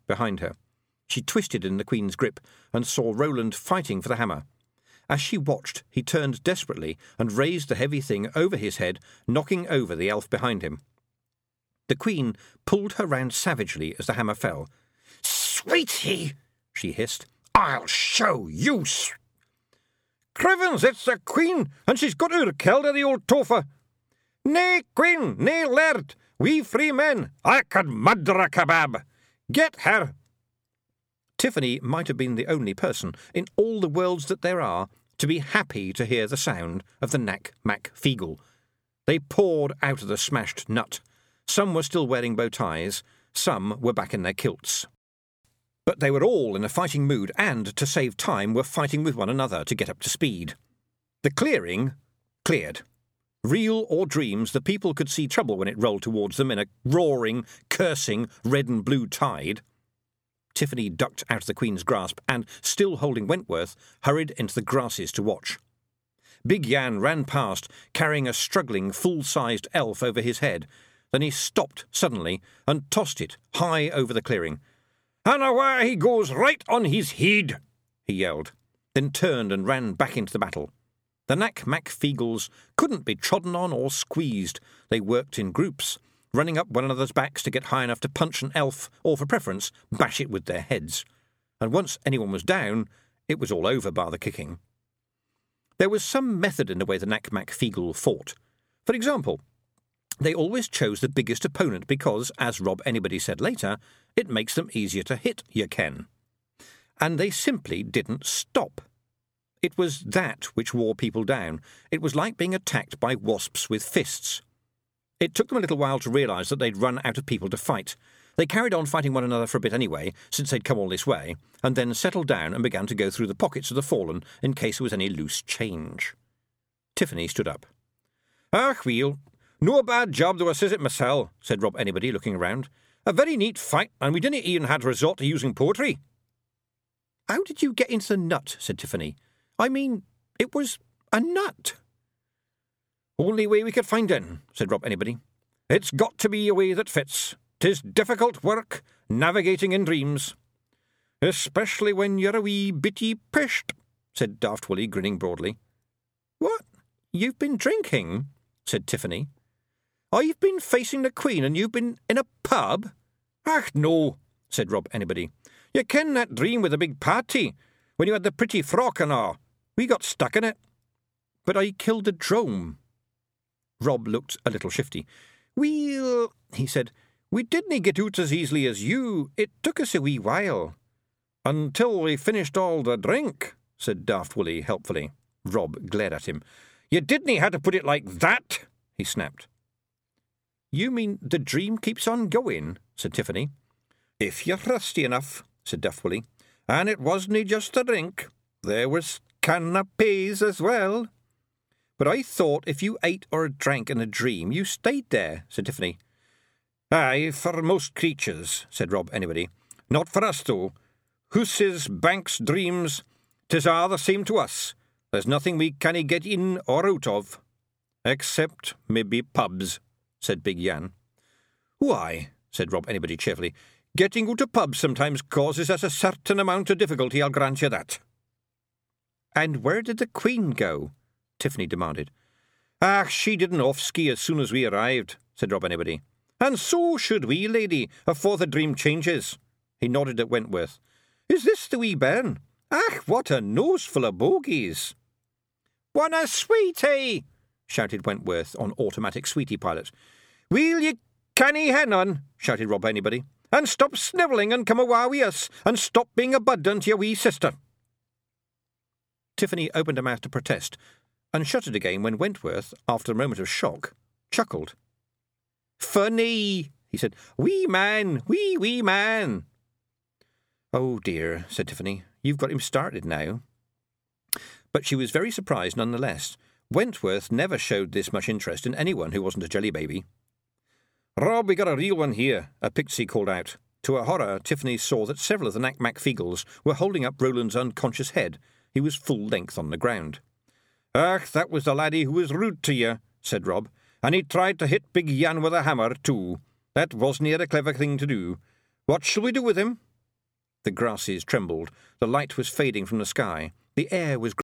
behind her. She twisted in the Queen's grip and saw Roland fighting for the hammer. As she watched, he turned desperately and raised the heavy thing over his head, knocking over the elf behind him. The Queen pulled her round savagely as the hammer fell. "Sweetie!" she hissed. "I'll show you!" "Crivens, it's the Queen, and she's got her kelder, the old topher." "Nay, Queen, nay, laird, we free men, I could murder a kebab. Get her!" Tiffany might have been the only person in all the worlds that there are to be happy to hear the sound of the Knack-Mack-Feegle. They poured out of the smashed nut. Some were still wearing bow ties, some were back in their kilts. But they were all in a fighting mood and, to save time, were fighting with one another to get up to speed. The clearing cleared. Real or dreams, the people could see trouble when it rolled towards them in a roaring, cursing, red and blue tide. Tiffany ducked out of the Queen's grasp and, still holding Wentworth, hurried into the grasses to watch. Big Jan ran past, carrying a struggling, full-sized elf over his head. Then he stopped suddenly and tossed it high over the clearing. "And away he goes right on his head!" he yelled, then turned and ran back into the battle. The Knack-Mack-Feegles couldn't be trodden on or squeezed. They worked in groups, running up one another's backs to get high enough to punch an elf, or for preference, bash it with their heads. And once anyone was down, it was all over bar the kicking. There was some method in the way the Knack-Mack-Feegle fought. For example, they always chose the biggest opponent because, as Rob Anybody said later, it makes them easier to hit, you ken. And they simply didn't stop. It was that which wore people down. It was like being attacked by wasps with fists. It took them a little while to realise that they'd run out of people to fight. They carried on fighting one another for a bit anyway, since they'd come all this way, and then settled down and began to go through the pockets of the fallen in case there was any loose change. Tiffany stood up. "Ah, weel, no a bad job though I says it mysel," said Rob Anybody, looking around. "A very neat fight, and we didn't even have to resort to using poetry." "How did you get into the nut?" said Tiffany. "I mean, it was a nut." "Only way we could find in," said Rob Anybody. "It's got to be a way that fits. 'Tis difficult work, navigating in dreams." "Especially when you're a wee bitty pisht," said Daft Willie, grinning broadly. "What? You've been drinking?" said Tiffany. "I've been facing the Queen and you've been in a pub?" "Ach, no," said Rob Anybody. "You ken that dream with the big party, when you had the pretty frock and all. We got stuck in it." "But I killed the drome." Rob looked a little shifty. "Weel," he said, "we didn't get out as easily as you. It took us a wee while." "Until we finished all the drink," said Daft Willie helpfully. Rob glared at him. "You didn't have to put it like that," he snapped. "You mean the dream keeps on going?" said Tiffany. "If you're thirsty enough," said Daft Willie. "And it wasn't just a drink. There was canapes as well." "But I thought if you ate or drank in a dream, you stayed there," said Tiffany. "Aye, for most creatures," said Rob Anybody. "Not for us, though. Hooses, banks, dreams, 'tis all the same to us. There's nothing we canna get in or out of." "Except maybe pubs," said Big Jan. "Why," said Rob Anybody cheerfully, "getting out of pubs sometimes causes us a certain amount of difficulty, I'll grant you that." "And where did the Queen go?" Tiffany demanded. "Ah, she didn't off-ski as soon as we arrived," said Rob Anybody. "And so should we, lady, afore the dream changes." He nodded at Wentworth. "Is this the wee bairn? Ah, what a nose full of bogies!" "Want a sweetie?" shouted Wentworth on automatic sweetie pilot. "Will ye canny hen on?" shouted Rob Anybody. "And stop snivelling and come awa wi' us, and stop being a burden to your wee sister." Tiffany opened her mouth to protest, and shut it again when Wentworth, after a moment of shock, chuckled. "Funny," he said. "Wee man, wee man." "Oh dear," said Tiffany, "you've got him started now." But she was very surprised nonetheless. Wentworth never showed this much interest in anyone who wasn't a jelly baby. "Rob, we got a real one here," a pixie called out. To her horror, Tiffany saw that several of the Knack-Mack-Feegles were holding up Roland's unconscious head. He was full length on the ground. "Ach, that was the laddie who was rude to you," said Rob. "And he tried to hit Big Jan with a hammer, too. That wasn't a clever thing to do. What shall we do with him?" The grasses trembled. The light was fading from the sky. The air was